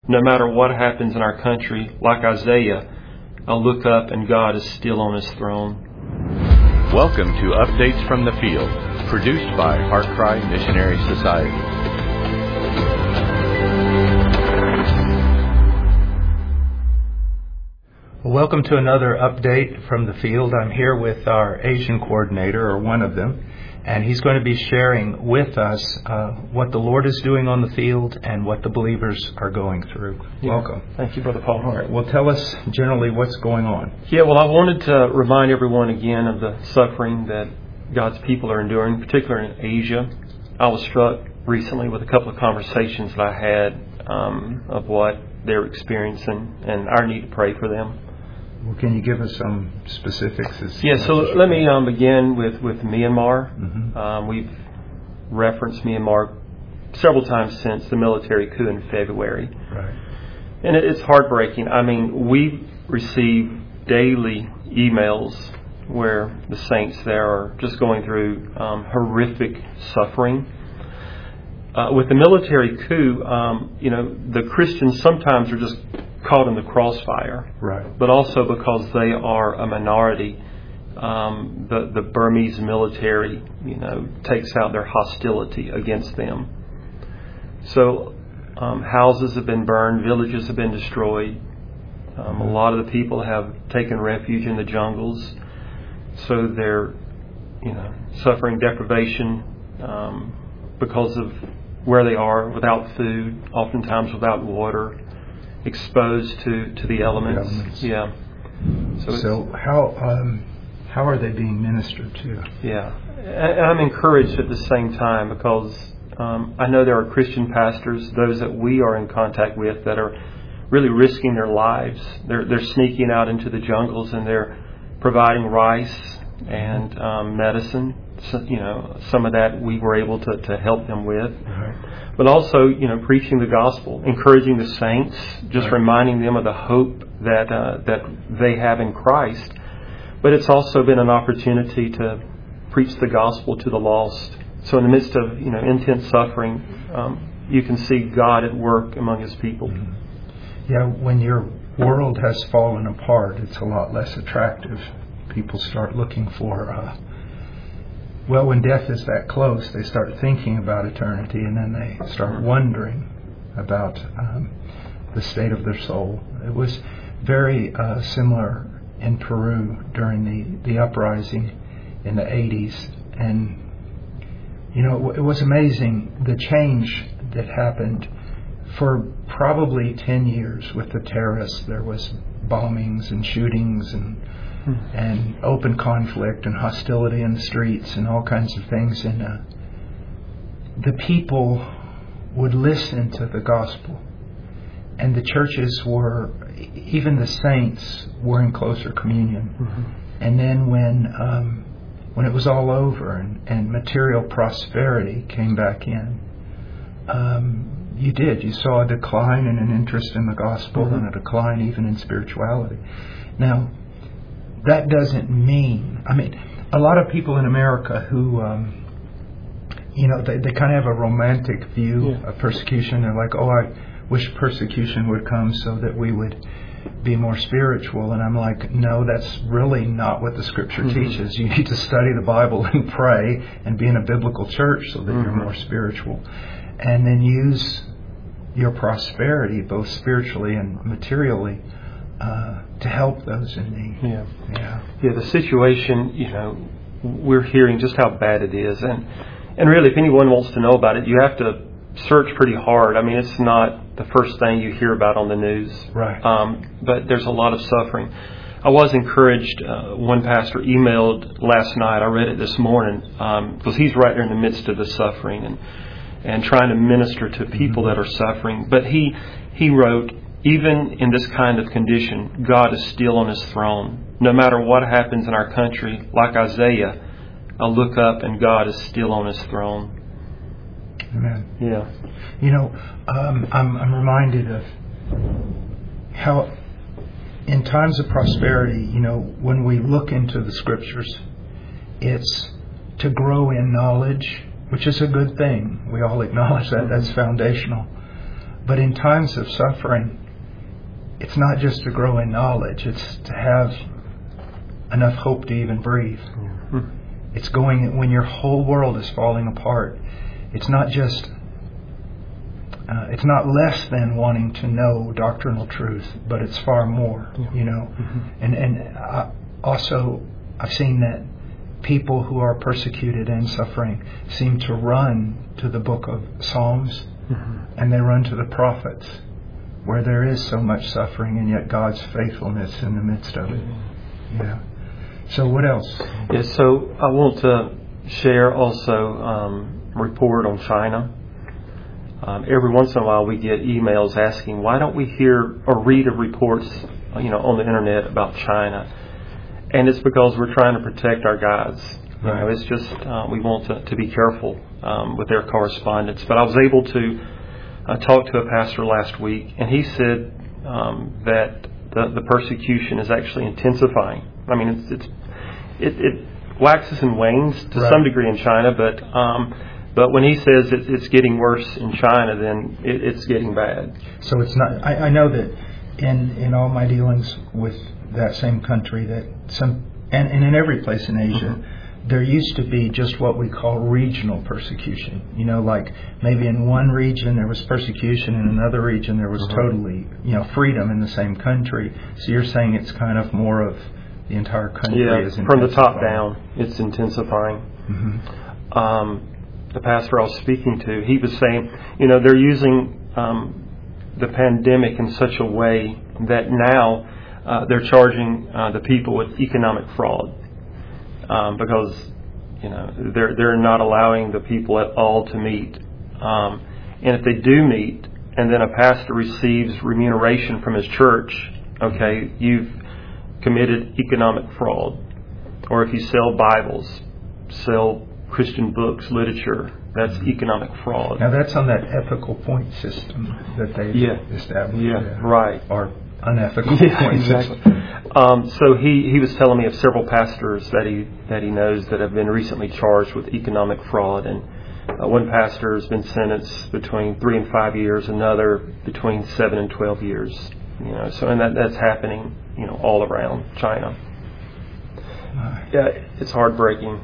No matter what happens in our country, like Isaiah, I'll look up and God is still on His throne. Welcome to Updates from the Field, produced by HeartCry Missionary Society. Welcome to another update from the field. I'm here with our Asian coordinator, or one of them, and he's going to be sharing with us what the Lord is doing on the field and what the believers are going through. Yeah. Welcome. Thank you, Brother Paul. All right. Well, tell us generally what's going on. Yeah, well, I wanted to remind everyone again of the suffering that God's people are enduring, particularly in Asia. I was struck recently with a couple of conversations that I had of what they're experiencing and our need to pray for them. Well, can you give us some specifics? Yeah, so let me begin with Myanmar. Mm-hmm. We've referenced Myanmar several times since the military coup in February. Right. And it's heartbreaking. I mean, we receive daily emails where the saints there are just going through horrific suffering. With the military coup, the Christians sometimes are just caught in the crossfire. Right. But also because they are a minority, the Burmese military, takes out their hostility against them. So houses have been burned, villages have been destroyed. A lot of the people have taken refuge in the jungles. So they're, suffering deprivation because of where they are, without food, oftentimes without water, exposed to the elements. Yeah. So how are they being ministered to? Yeah. And I'm encouraged at the same time because I know there are Christian pastors, those that we are in contact with, that are really risking their lives. They're sneaking out into the jungles and they're providing rice and medicine. So, some of that we were able to help them with. Right. But also, preaching the gospel, encouraging the saints, just right. reminding them of the hope that they have in Christ. But it's also been an opportunity to preach the gospel to the lost. So in the midst of intense suffering, you can see God at work among His people. Mm-hmm. Yeah, when your world has fallen apart, it's a lot less attractive. People start looking for when death is that close, they start thinking about eternity, and then they start wondering about the state of their soul. It was very similar in Peru during the uprising in the 80s. And, it was amazing the change that happened. For probably 10 years with the terrorists, there was bombings and shootings and open conflict and hostility in the streets and all kinds of things. And the people would listen to the gospel. And the churches were, even the saints, were in closer communion. Mm-hmm. And then when it was all over and material prosperity came back in, you saw a decline in an interest in the gospel, mm-hmm. and a decline even in spirituality. Now, that doesn't mean, a lot of people in America who, they kind of have a romantic view of persecution. They're like, I wish persecution would come so that we would be more spiritual. And I'm like, no, that's really not what the Scripture mm-hmm. teaches. You need to study the Bible and pray and be in a biblical church so that mm-hmm. you're more spiritual. And then use your prosperity, both spiritually and materially, to help those in need. Yeah. The situation, we're hearing just how bad it is, and really, if anyone wants to know about it, you have to search pretty hard. It's not the first thing you hear about on the news. Right. But there's a lot of suffering. I was encouraged. One pastor emailed last night. I read it this morning because he's right there in the midst of the suffering and trying to minister to people mm-hmm. that are suffering. But he wrote, even in this kind of condition, God is still on His throne. No matter what happens in our country, like Isaiah, I'll look up and God is still on His throne. Amen. Yeah. I'm reminded of how in times of prosperity, when we look into the Scriptures, it's to grow in knowledge, which is a good thing. We all acknowledge that. That's foundational. But in times of suffering, it's not just to grow in knowledge, it's to have enough hope to even breathe. It's going, when your whole world is falling apart, it's not just, it's not less than wanting to know doctrinal truth, but it's far more, you know. And also, I've seen that people who are persecuted and suffering seem to run to the book of Psalms, and they run to the prophets, where there is so much suffering and yet God's faithfulness in the midst of it. Yeah. So what else? Yes, so I want to share also report on China. Every once in a while we get emails asking, why don't we hear or read of reports, you know, on the internet about China? And it's because we're trying to protect our guys. You know, it's just we want to be careful with their correspondence. But I was able to talk to a pastor last week, and he said that the persecution is actually intensifying. I mean, it waxes and wanes to some degree in China, but when he says it's getting worse in China, then it's getting bad. So it's not. I know that in all my dealings with that same country, that and in every place in Asia, there used to be just what we call regional persecution. You know, like maybe in one region there was persecution, in another region there was totally, you know, freedom in the same country. So you're saying it's kind of more of the entire country is intensifying. From the top down, it's intensifying. The pastor I was speaking to, he was saying, you know, they're using the pandemic in such a way that now they're charging the people with economic fraud. Because, you know, they're not allowing the people at all to meet. And if they do meet, and then a pastor receives remuneration from his church, okay, you've committed economic fraud. Or if you sell Bibles, sell Christian books, literature, that's economic fraud. Now that's on that ethical point system that they've established. Yeah, right. Or unethical point system. So he was telling me of several pastors that he knows that have been recently charged with economic fraud, and one pastor has been sentenced between 3 and 5 years, another between 7 and 12 years. You know, so and that's happening, you know, all around China. Yeah, it's heartbreaking.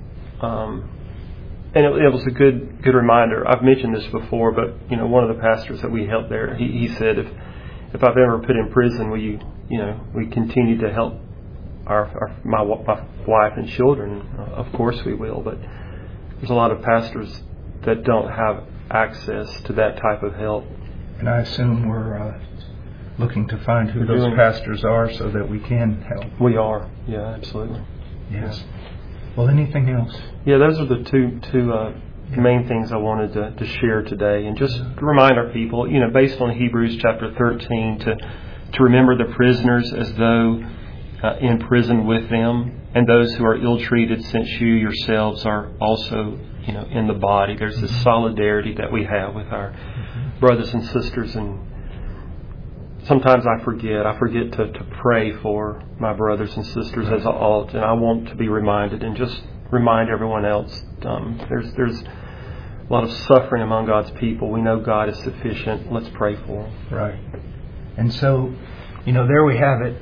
And it was a good reminder. I've mentioned this before, but you know, one of the pastors that we helped there, he said, if I've ever put in prison, will you know, we continue to help my wife and children? Of course we will, but there's a lot of pastors that don't have access to that type of help. And I assume we're looking to find who those pastors are so that we can help. We are, yeah, absolutely. Yes. Yeah. Well, anything else? Yeah, those are the two main things I wanted to share today, and just to remind our people, you know, based on Hebrews chapter 13, to remember the prisoners as though in prison with them, and those who are ill-treated, since you yourselves are also, you know, in the body. There's this solidarity that we have with our brothers and sisters, and sometimes I forget to pray for my brothers and sisters as I ought, and I want to be reminded, and just remind everyone else. There's a lot of suffering among God's people. We know God is sufficient. Let's pray for them. Right. And so, you know, there we have it.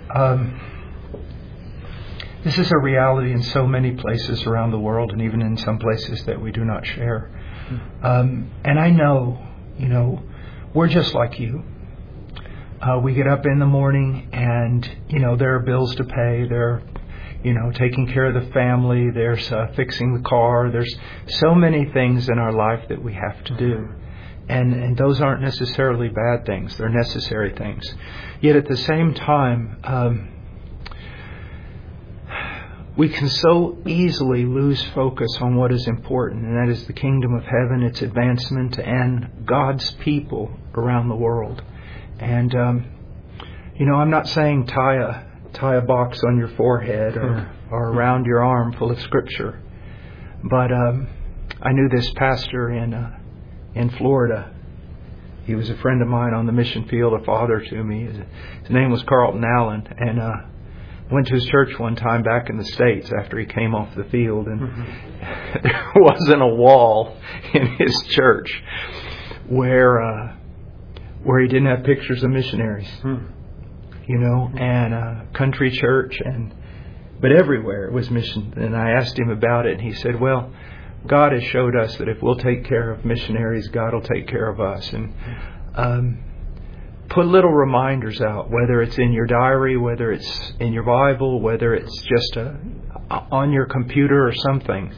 This is a reality in so many places around the world, and even in some places that we do not share. And I know, you know, we're just like you. We get up in the morning and, you know, there are bills to pay. There, you know, taking care of the family. There's fixing the car. There's so many things in our life that we have to do. And those aren't necessarily bad things. They're necessary things. Yet at the same time, we can so easily lose focus on what is important, and that is the kingdom of heaven, its advancement, and God's people around the world. And, you know, I'm not saying tie a box on your forehead or around your arm full of Scripture. But I knew this pastor in Florida. He was a friend of mine on the mission field, a father to me. His name was Carlton Allen. And went to his church one time back in the States after he came off the field. And there wasn't a wall in his church where where he didn't have pictures of missionaries, and a country church, but everywhere it was mission. And I asked him about it, and he said, well, God has showed us that if we'll take care of missionaries, God will take care of us. And put little reminders out, whether it's in your diary, whether it's in your Bible, whether it's just on your computer or something.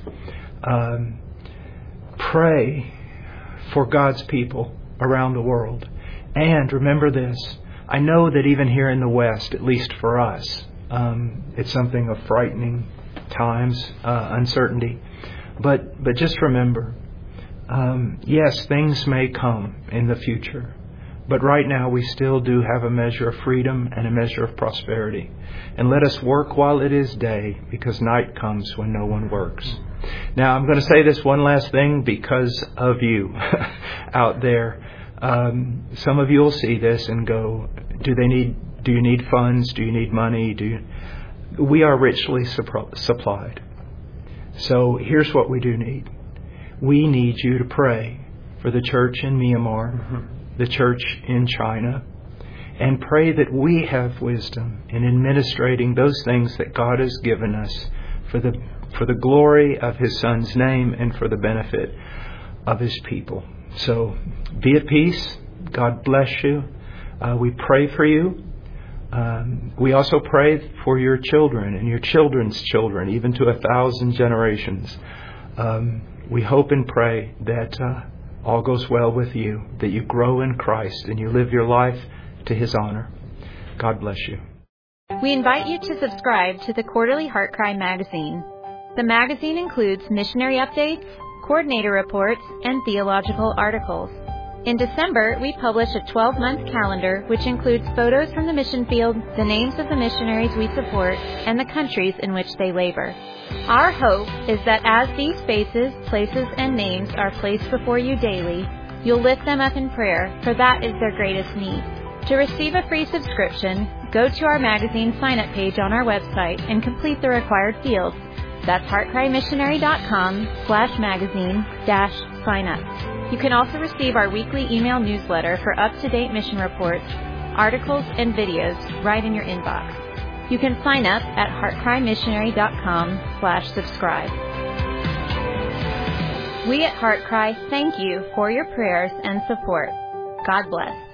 Pray for God's people around the world. And remember this, I know that even here in the West, at least for us, it's something of frightening times, uncertainty. But just remember, yes, things may come in the future. But right now we still do have a measure of freedom and a measure of prosperity. And let us work while it is day, because night comes when no one works. Now I'm going to say this one last thing because of you out there. Some of you will see this and go, do you need funds? Do you need money? We are richly supplied. So here's what we do need. We need you to pray for the church in Myanmar, the church in China, and pray that we have wisdom in administrating those things that God has given us for the glory of His Son's name and for the benefit of His people. So be at peace. God bless you. We pray for you. We also pray for your children and your children's children, even to 1,000 generations. We hope and pray that all goes well with you, that you grow in Christ and you live your life to His honor. God bless you. We invite you to subscribe to the quarterly Heart Cry magazine. The magazine includes missionary updates, coordinator reports, and theological articles. In December, we publish a 12-month calendar which includes photos from the mission field, the names of the missionaries we support, and the countries in which they labor. Our hope is that as these faces, places, and names are placed before you daily, you'll lift them up in prayer, for that is their greatest need. To receive a free subscription, go to our magazine sign-up page on our website and complete the required fields. That's heartcrymissionary.com/magazine-sign-up. You can also receive our weekly email newsletter for up-to-date mission reports, articles, and videos right in your inbox. You can sign up at heartcrymissionary.com/subscribe. We at HeartCry thank you for your prayers and support. God bless.